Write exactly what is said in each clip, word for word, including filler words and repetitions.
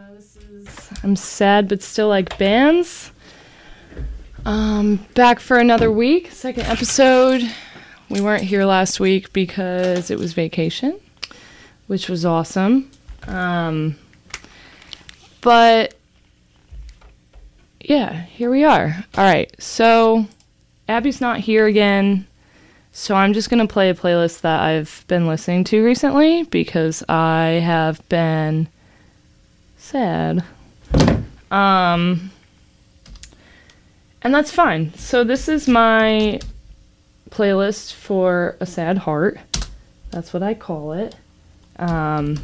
this is I'm Sad But Still Like Bands. Um, back for another week, second episode. We weren't here last week because it was vacation, which was awesome. Um, but yeah, here we are. All right, so Abby's not here again, so I'm just going to play a playlist that I've been listening to recently because I have been sad. Um, and that's fine. So this is my playlist for a sad heart. That's what I call it. Um,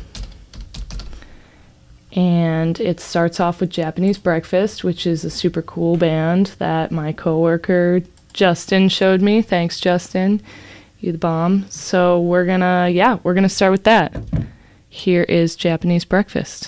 and it starts off with Japanese Breakfast, which is a super cool band that my coworker Justin showed me. Thanks, Justin. You the bomb. So we're gonna, yeah, we're gonna start with that. Here is Japanese Breakfast.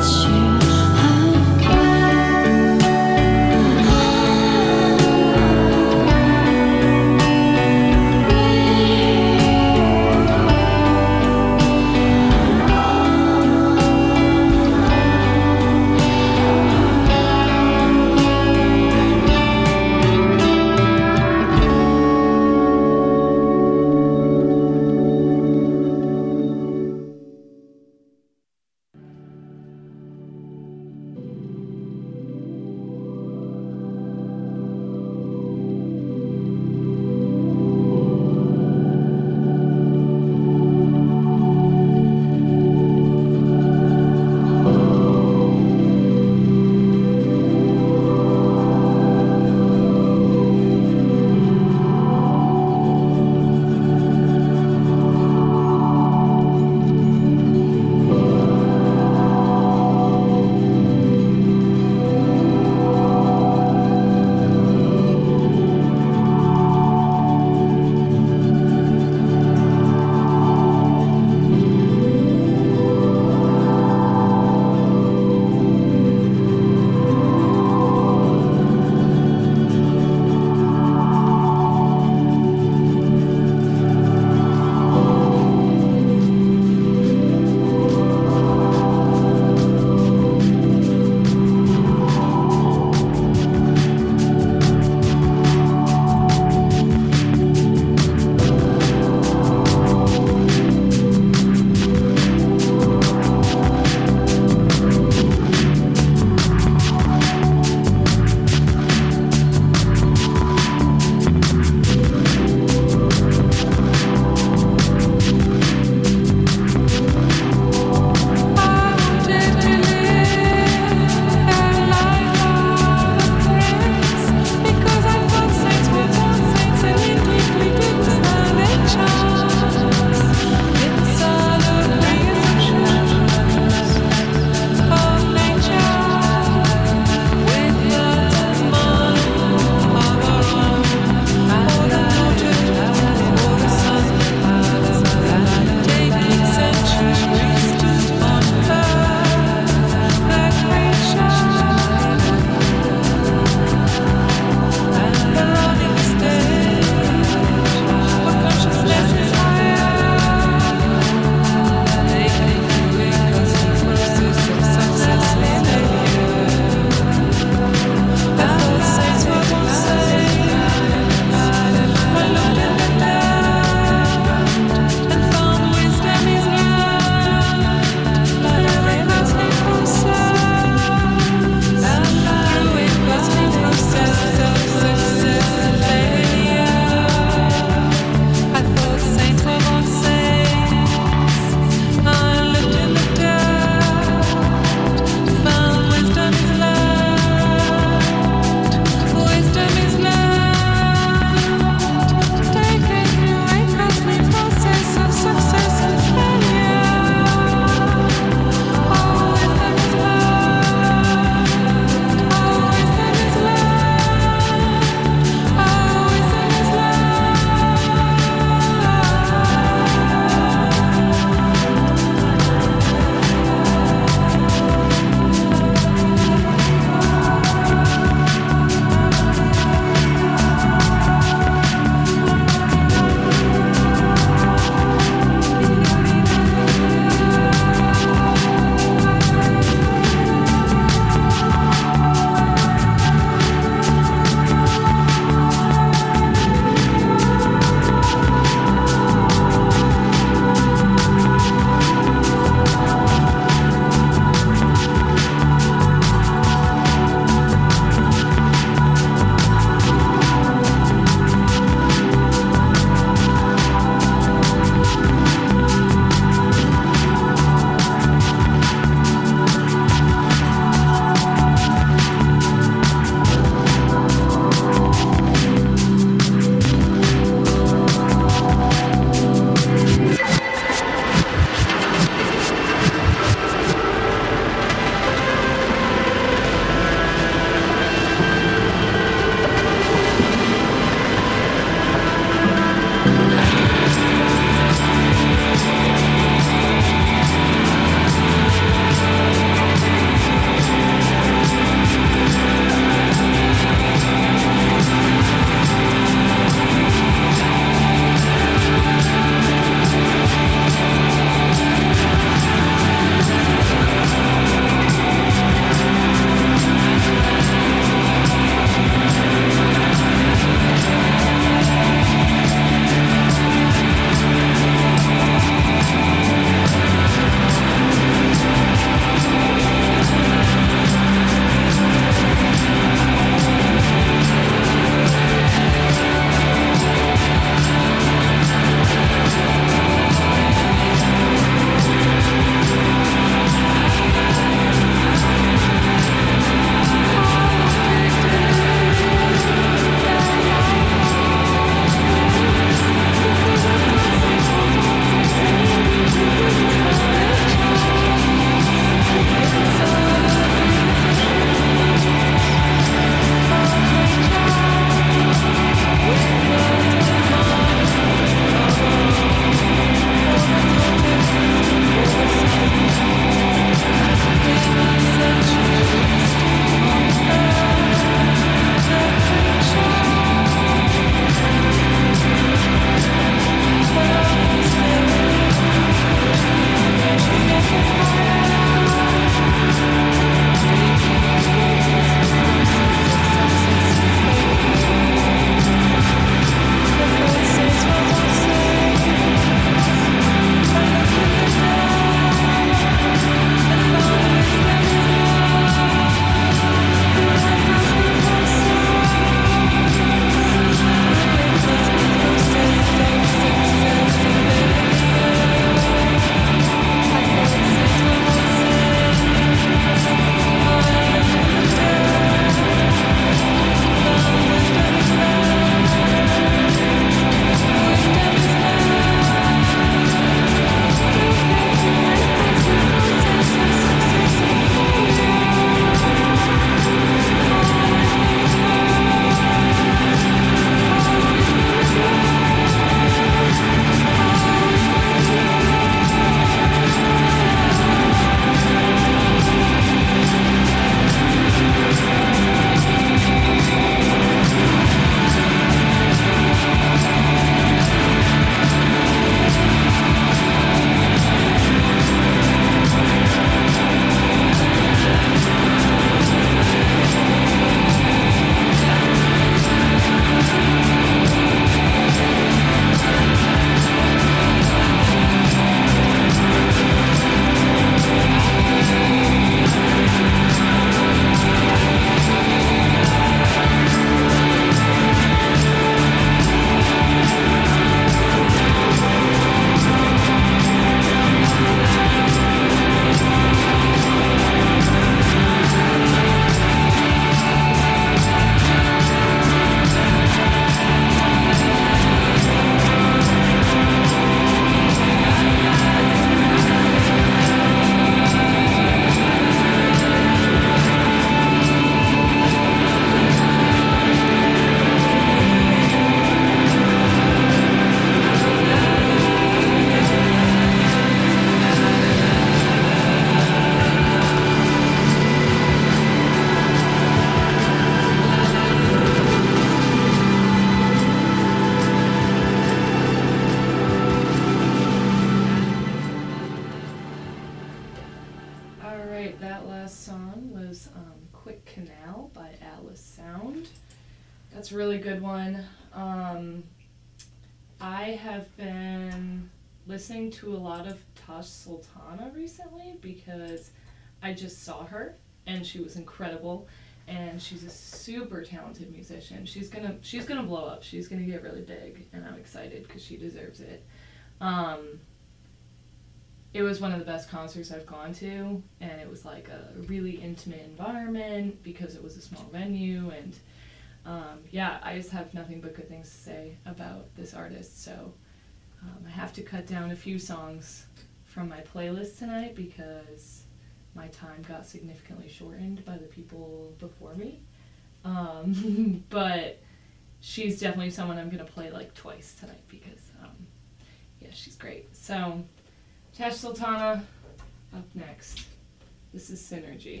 Quick Canal by Atlas Sound. That's a really good one. Um, I have been listening to a lot of Tash Sultana recently because I just saw her and she was incredible, and she's a super talented musician. She's gonna she's gonna blow up. She's gonna get really big, and I'm excited because she deserves it. Um, it was one of the best concerts I've gone to, and it was like a really intimate environment because it was a small venue, and um, yeah, I just have nothing but good things to say about this artist, so um, I have to cut down a few songs from my playlist tonight because my time got significantly shortened by the people before me. Um, but she's definitely someone I'm going to play like twice tonight because, um, yeah, she's great. So, Tash Sultana, up next. This is Synergy.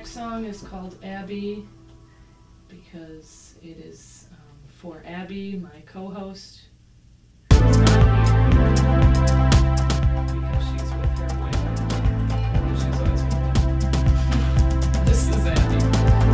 next song is called Abby because it is um, for Abby, my co-host. Because she's with her boyfriend. And she's always with him. This is Abby.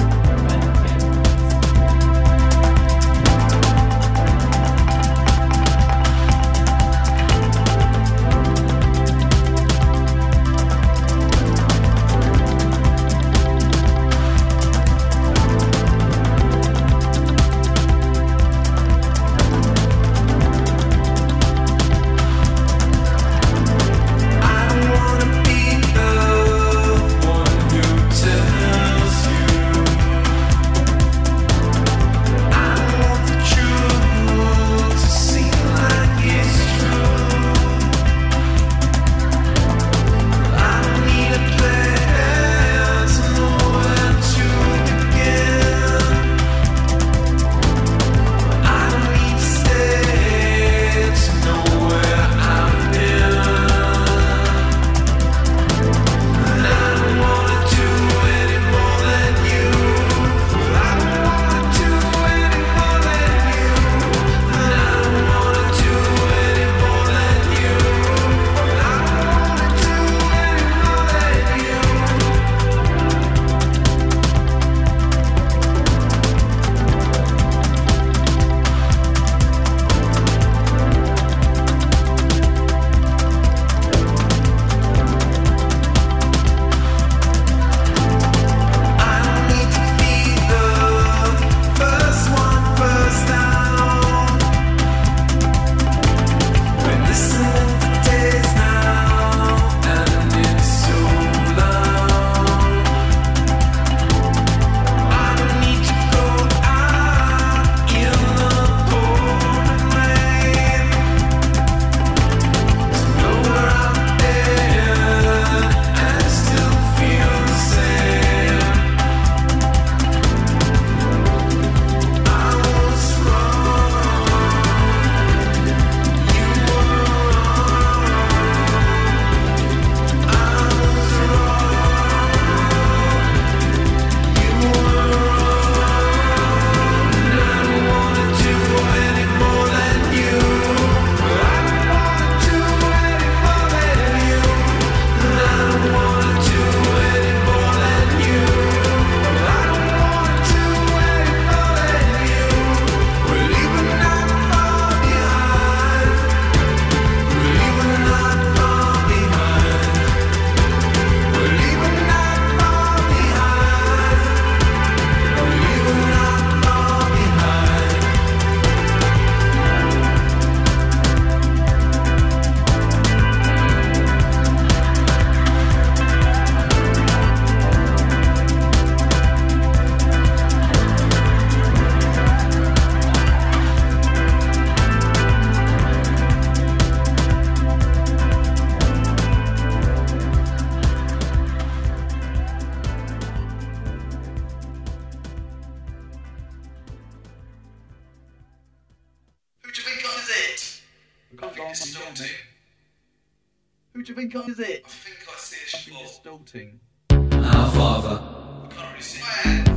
Who do you think is it? I think I see a I think it's Stalting. Our Father. I can't really see it.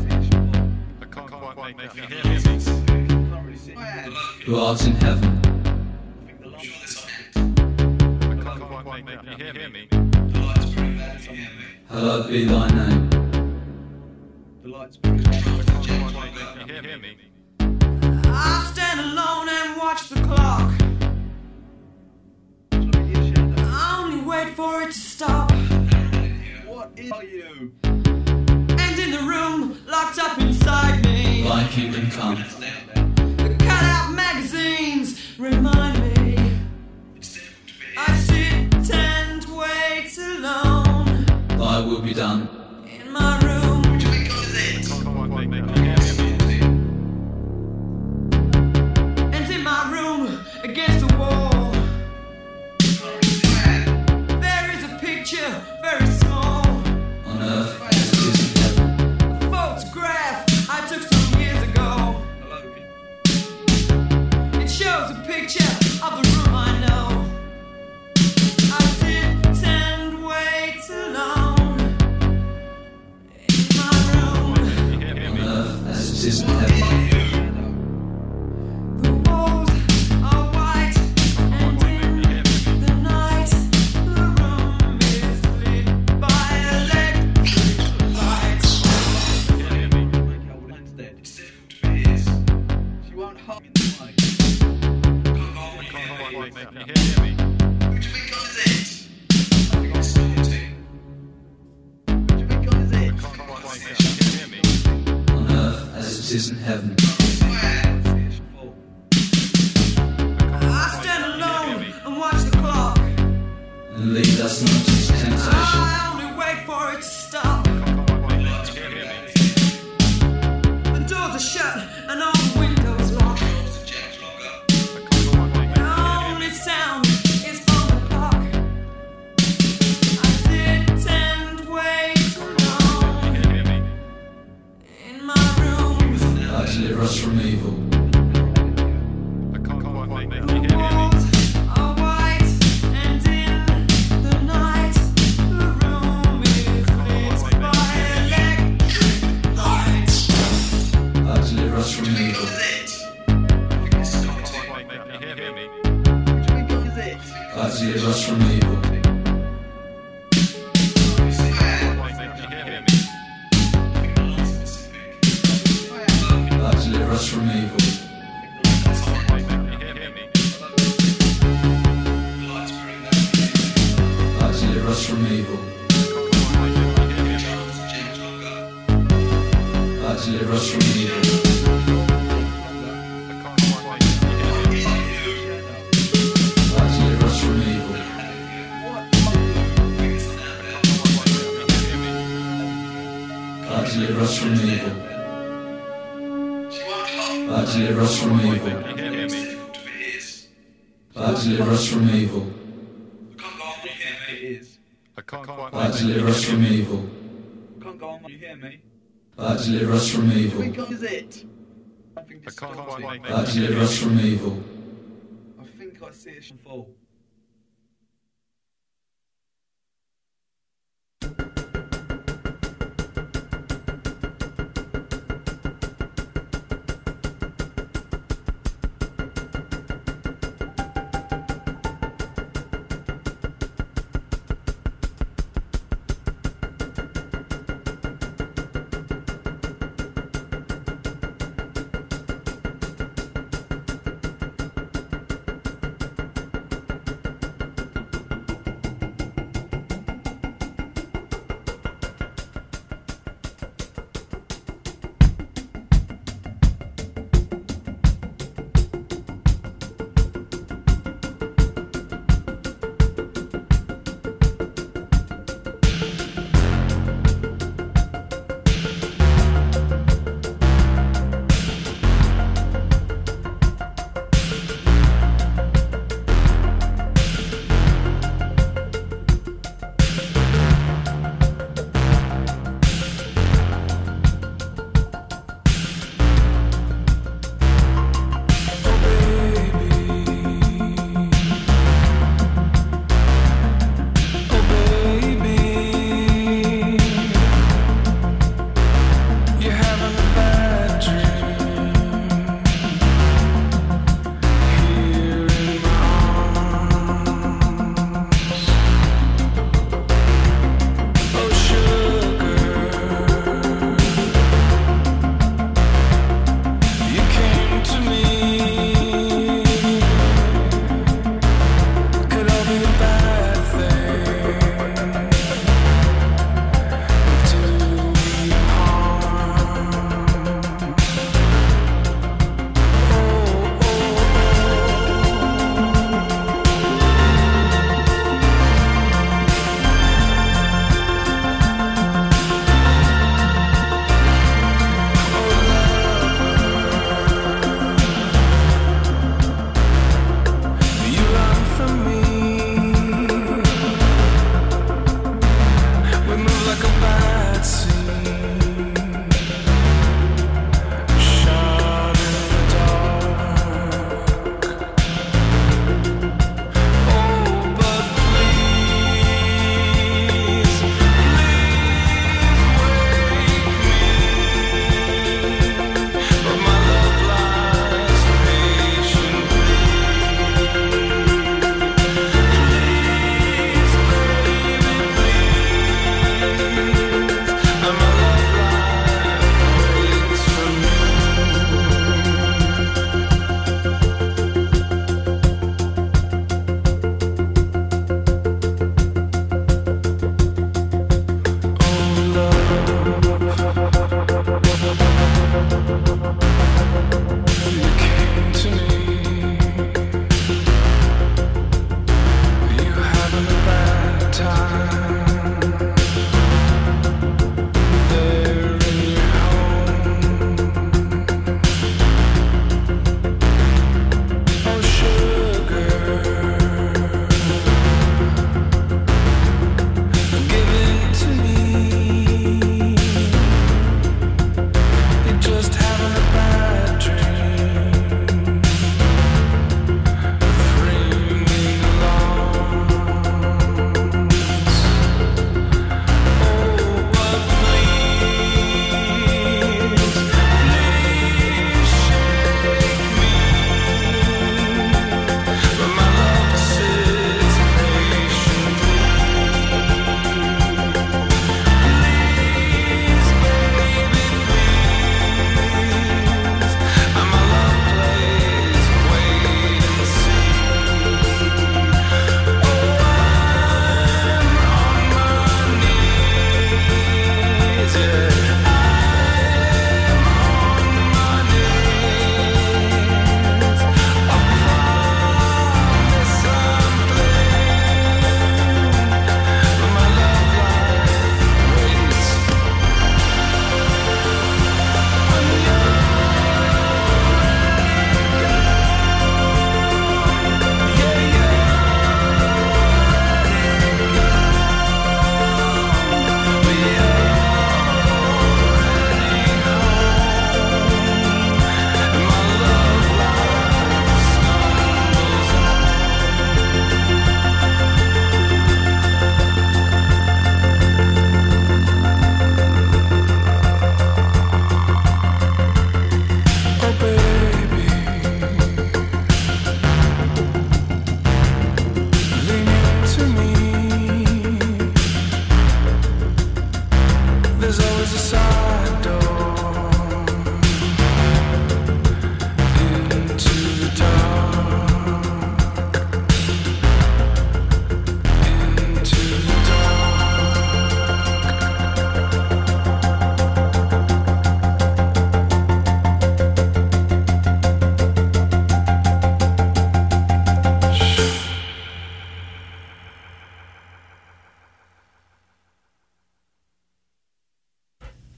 I can't quite make I it hear can't me. really see it. Who art in heaven. I think the I'm lights sure there's something. I can't quite make it hear me. The lights pretty bad if you hear me. Hallowed be thy name. the lights pretty I can't quite make it hear me. I stand alone and watch the clock. I only wait for it to stop. What is you? And in the room, locked up inside me, Thy kingdom come. the cut-out magazines remind me. It's difficult to be. I sit and wait alone Thy will be done. in my room. Who do you think is I it? can't quite make it hear me. And in my room, against the wall, there is a picture, very small, On earth as it is in heaven. a photograph I took some years ago. It shows a picture of the room I know. I sit and wait alone this isn't heaven. Fall. I stand alone and watch the clock. And lead us not into temptation. I only wait for it to stop. The doors are shut and all the windows locked. The only sound is from the clock. I sit and wait alone in my room. God deliver us from evil. The walls are white and in the night the room is lit by electric lights. God deliver us from evil. God deliver us from evil. God deliver us from evil. God deliver us from evil. God deliver us from evil. God deliver us from evil. God deliver us from evil. God deliver us from evil. God deliver us from evil. It is. God deliver us from evil. Can't go on. You hear me? God deliver us from evil. Think is it? I think it's starting. God deliver us from evil. I think I see it fall.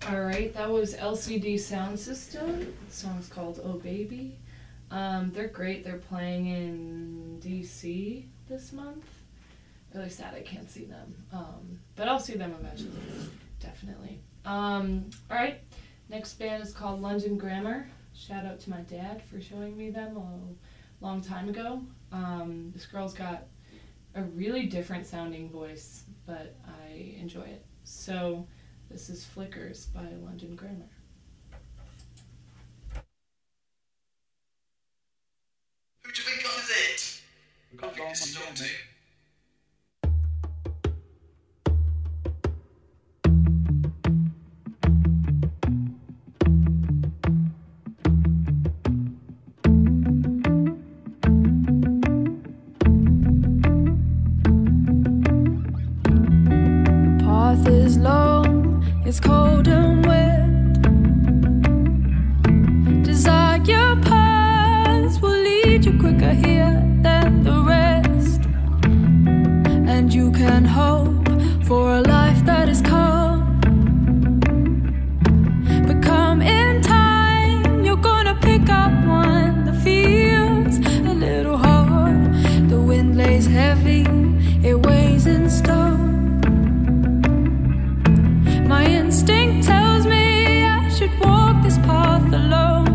Alright, that was L C D Sound System. The song's called Oh Baby. Um, they're great. They're playing in D C this month. Really sad I can't see them. Um, but I'll see them eventually. Definitely. Um, Alright, next band is called London Grammar. Shout out to my dad for showing me them a long time ago. Um, this girl's got a really different sounding voice, but I enjoy it. So this is Flickers by London Grammar. Who do you think owns it? We can't go on It's one not here, to. mate. Path is long, it's cold and wet. Desire paths will lead you quicker here than the rest. And you can hope for a life that is calm. But come in time, you're gonna pick up one that feels a little hard. The wind lays heavy, it weighs in stone. My instinct tells me I should walk this path alone.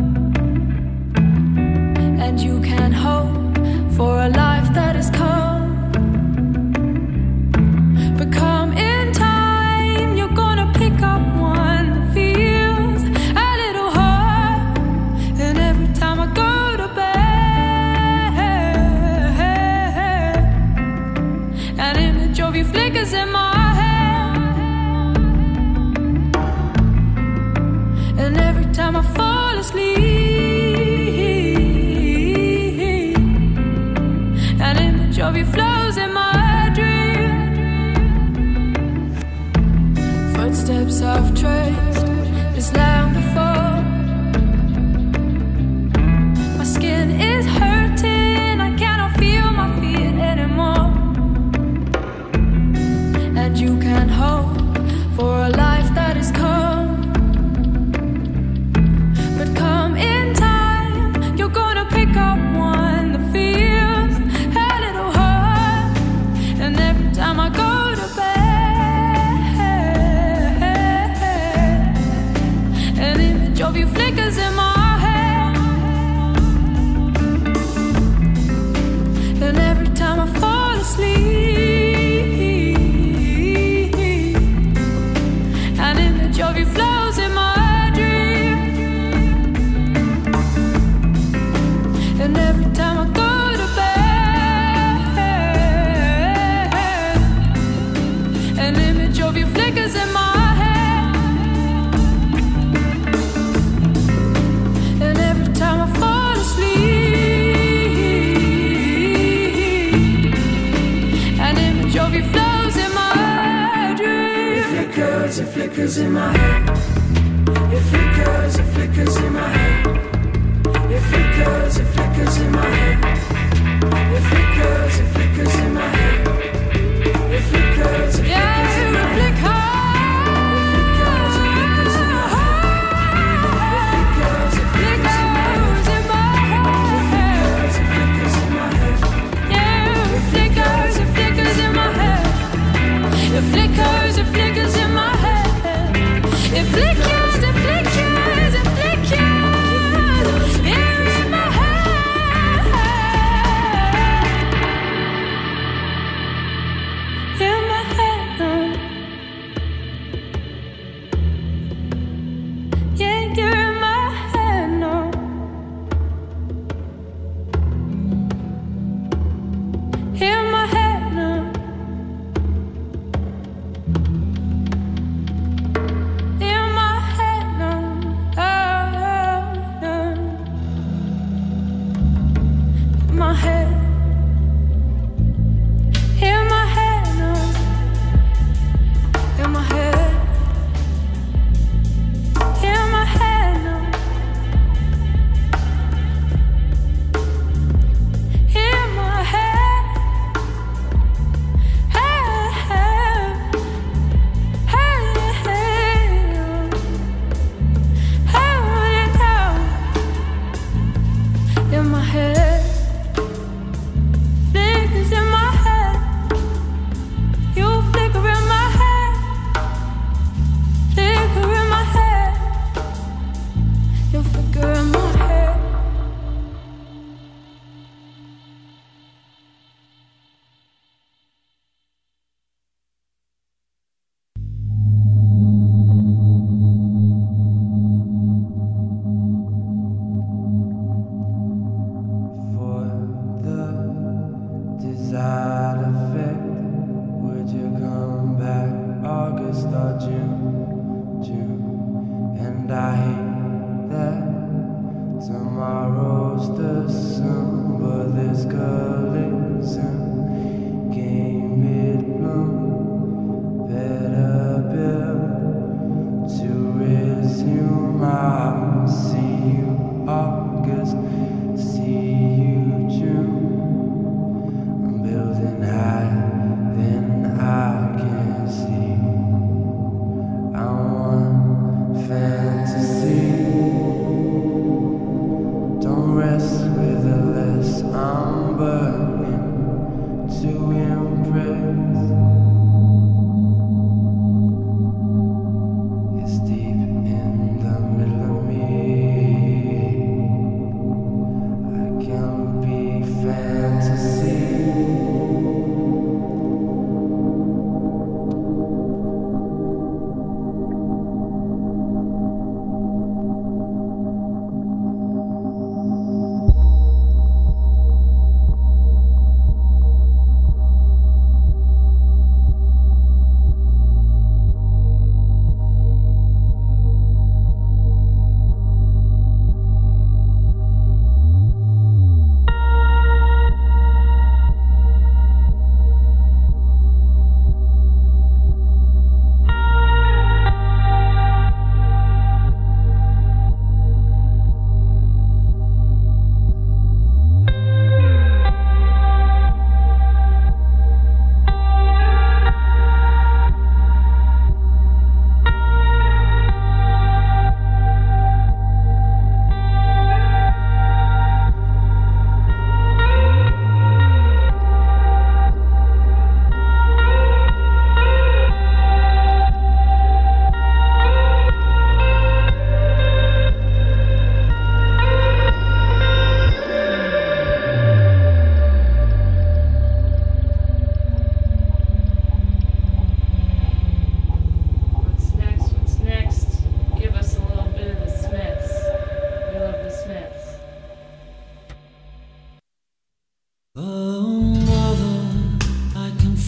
And you can hope for a life that is calm. But come in time, you're gonna pick up one that feels a little hard. And every time I go to bed, an image of you flickers in my head. And every time I fall asleep, an image of you flows in my dream. Footsteps I've traced this land before. My skin is hurting, I cannot feel my feet anymore. And you can hope for a life that is calm. But come in time, you're gonna pick up one that feels a little hard. And every time I go to bed, an image of you flickers in my head. And every time I fall asleep, an image of you flows in my dream. And every time I go to bed, an image of you flickers in my head. And every time I fall asleep, an image of you flows in my dream. It flickers, it flickers in my head. It flickers, it flickers in my head. It flickers, it flickers in my head. It flickers, it flickers in my head. It flickers, it Yeah, flickers in my it head. flickers. It flickers, it flickers in my head. It flickers, it flickers in my head. Flickers in my head. It flickers, it flickers in my head. Yeah, it flickers, it flickers in my head. It flickers, it flickers in my head. It flickers, it flickers, it flickers here in my head.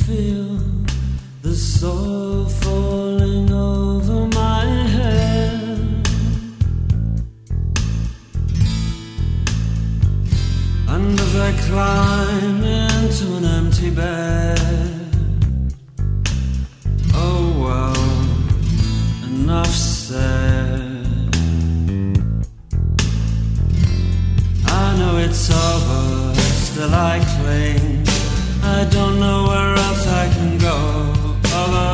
feel the soil falling over my head. And as I climb into an empty bed, oh well, enough said. I know it's over, still I cling. I don't know where else I can go. Over.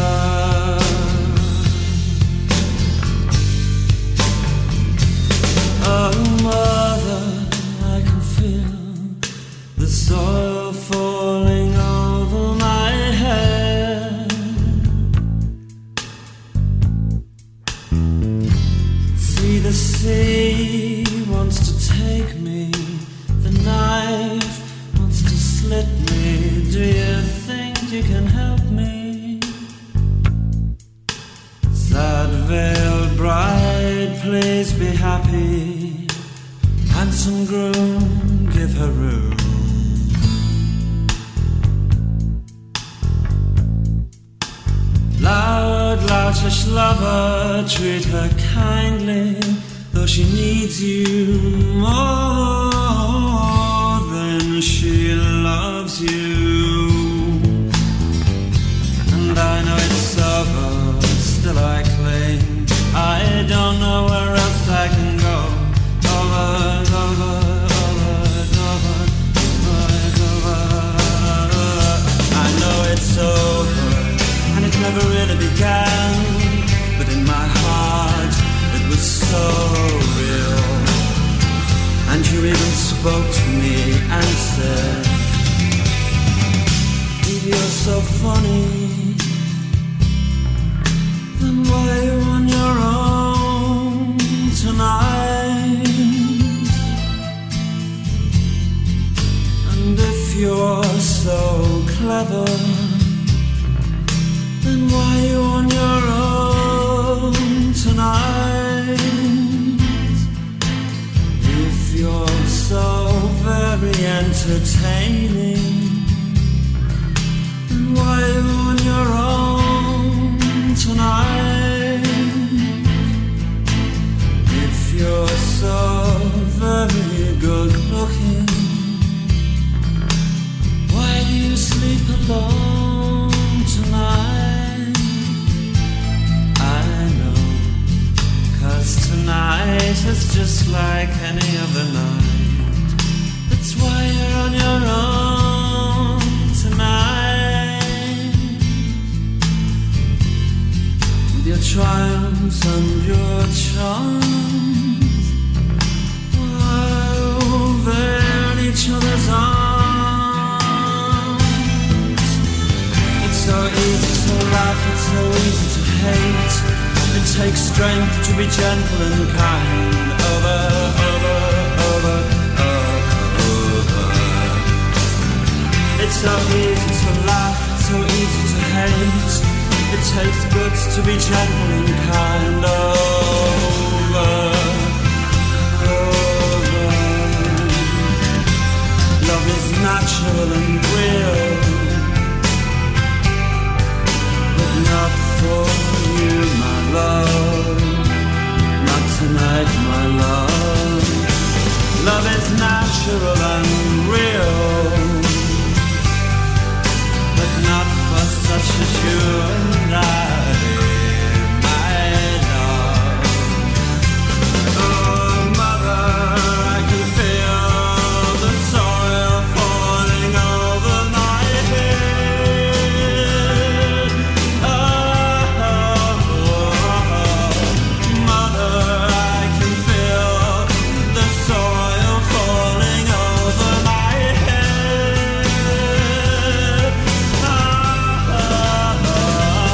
Oh, mother, I can feel the soil falling over my head. See, the sea wants to take me, the knife wants to slit me. Do you think you can help me? Sad veiled bride, please be happy. Handsome groom, give her room. Loud, loutish lover, treat her kindly, though she needs you more than she loves you. And I know it's over, still I cling. I don't know where else I can go. Over, over, over, over, over, over. I know it's over, and it never really began, but in my heart it was so real. And you even spoke to me and said, if you're so funny, then why are you on your own tonight? And if you're so clever, then why are you on your own tonight? If you're so very entertaining, then why are you on your own tonight? If you're so very good looking, why do you sleep alone tonight? I know, 'cause tonight is just like any other night. That's why you're on your own tonight. With your triumphs and your charms, while they're in each other's arms. It's so easy to laugh, it's so easy to hate. It takes strength to be gentle and kind. Over, over, over, over. It's so easy to laugh, it's so easy to hate. It takes guts to be gentle and kind. Over, over. Love is natural and real, but not for you, my love. Not tonight, my love. Love is natural and real, but not for such as you and I, my love. Oh, mother, I can feel the soil falling over my head. Oh, mother, I can feel the soil falling over my head. Oh,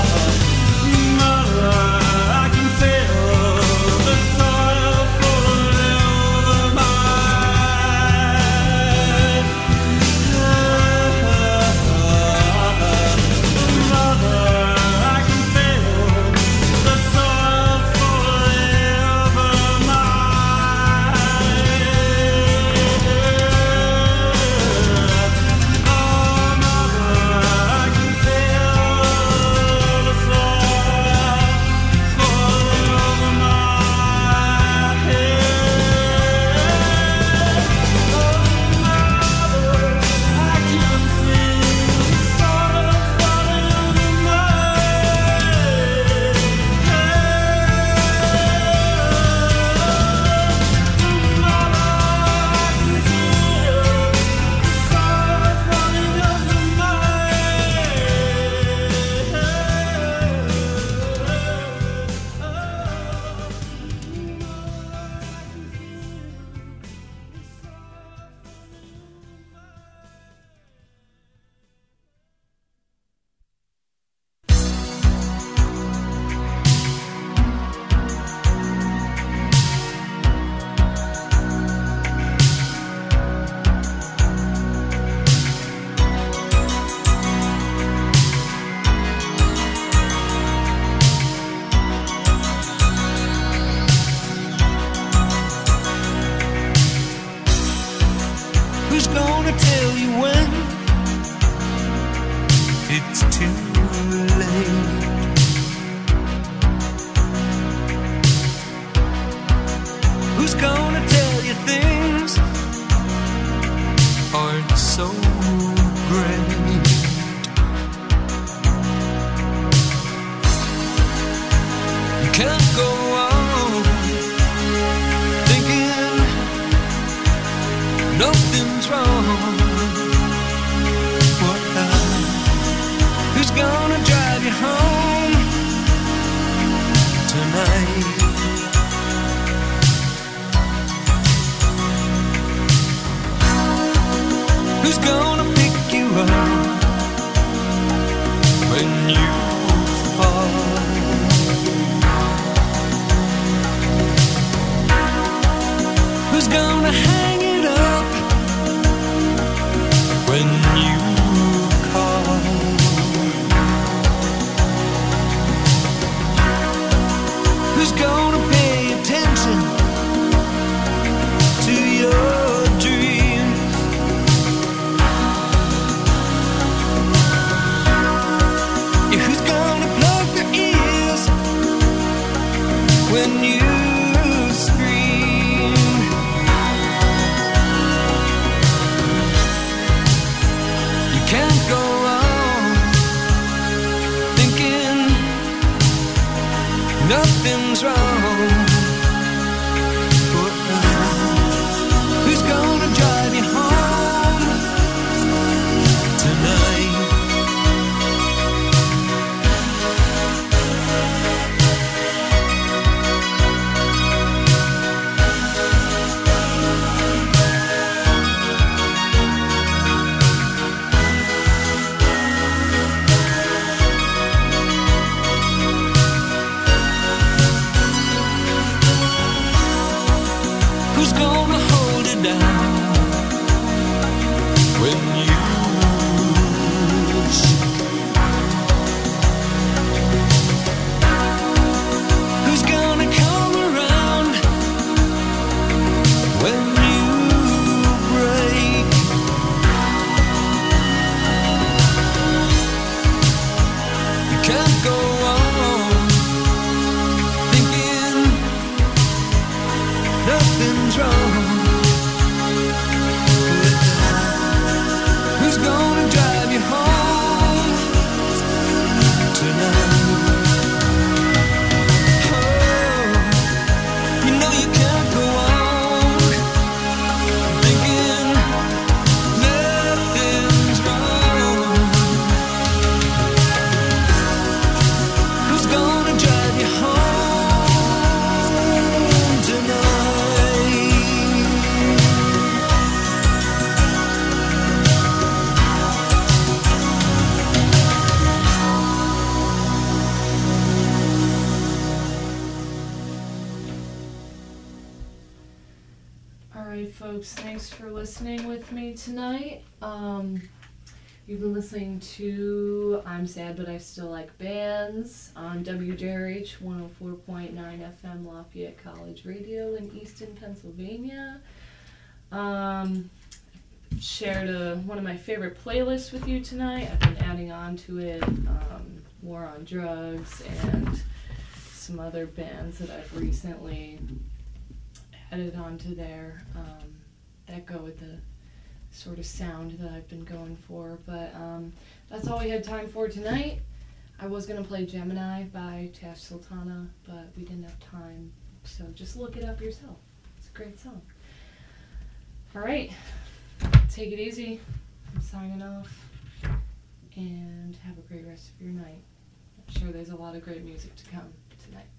it's too late. Who's gonna tell you things aren't so great? You can't go on thinking nothing's wrong. What now? Who's gonna drive you home tonight? Who's gonna pick you up when you fall? Who's gonna hang it up when you call? Who's gonna pay attention to your dreams? Yeah, who's gonna plug their ears when you scream? You can't go on thinking nothing's wrong. Who's gonna drive you home tonight? Who's gonna hold it down when you shake? Who's gonna come around when you break? You can't go on thinking nothing's wrong. Who's gonna drive you home tonight? Oh, you know you can't go on thinking nothing's wrong. Who's gonna drive you home tonight? Alright, folks, thanks for listening with me tonight. Um, you've been listening to I'm Sad But I Still Like Bands on W J R H one oh four point nine F M Lafayette College Radio in Easton, Pennsylvania. Um, shared a, one of my favorite playlists with you tonight. I've been adding on to it, um, War on Drugs and some other bands that I've recently added onto there um, that go with the sort of sound that I've been going for. But um, that's all we had time for tonight. I was going to play Gemini by Tash Sultana, but we didn't have time. So just look it up yourself. It's a great song. All right. Take it easy. I'm signing off. And have a great rest of your night. I'm sure there's a lot of great music to come tonight.